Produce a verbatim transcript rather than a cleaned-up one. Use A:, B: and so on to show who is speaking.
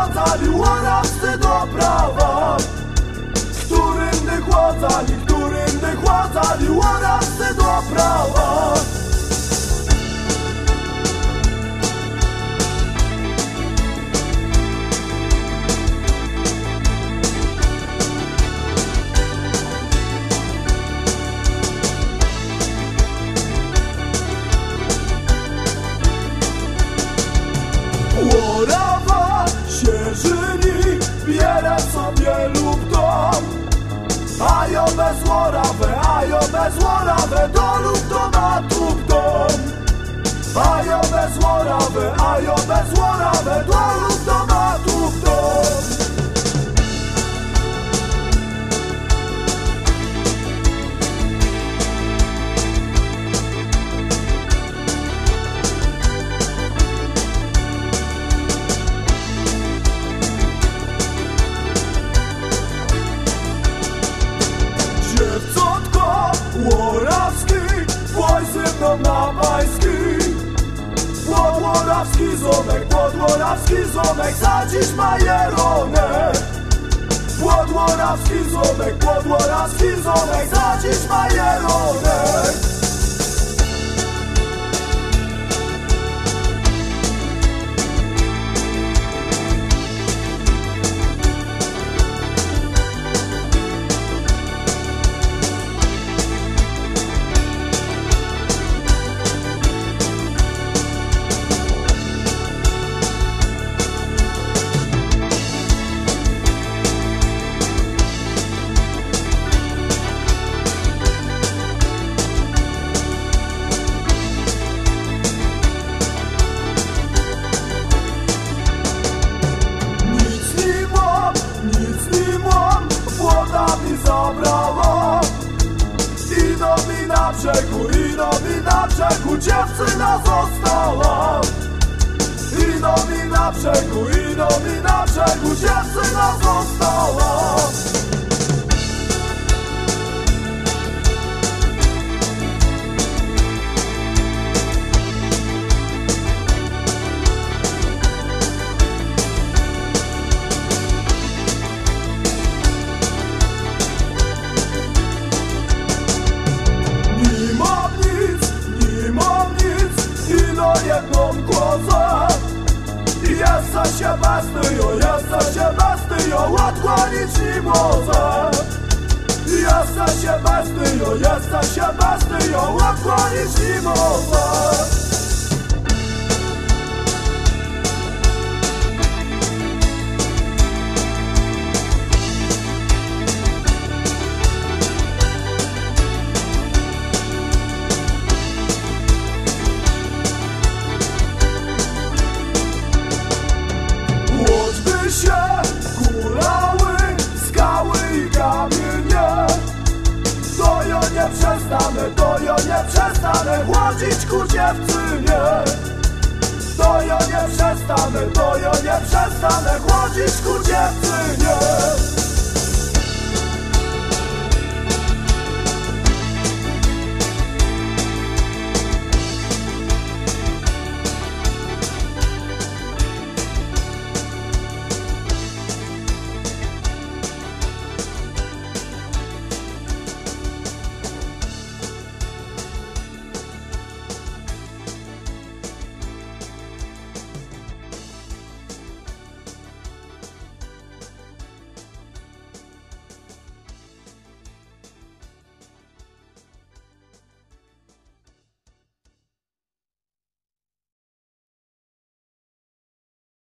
A: chładzali łorawscy do prawa, którym chładzali, którym chładzali łorawscy do prawa. Łorawa się żyni, bierę sobie lub dom, a jo bez łorawy, a jo bez łorawy, do lub do ma tu dom. A jo bez łorawy, a jo bez łorawy, do lub do ma tu dom. Łorawski, błoj ze mną na pański. Podłorawski zomek, podłorawski zomek, za dziś majeronek. Podłorawski zomek, podłorawski zomek, za dziś majeronek. Zabrała ino mi na brzegu, ino mi na brzegu dziewczyna została. Ino mi na brzegu, ino mi na brzegu dziewczyna została. Jedną głowę jesteś się bez tyjo, jesteś się bez tyjo, odkłonić nie może. Jesteś się bez tyjo, jesteś się bez tyjo, odkłonić nie może. Się kulały skały i kamienie, to ja nie przestanę, to ja nie przestanę chłodzić ku dziewczynie. To ja nie przestanę, to ja nie przestanę chłodzić ku dziewczynie.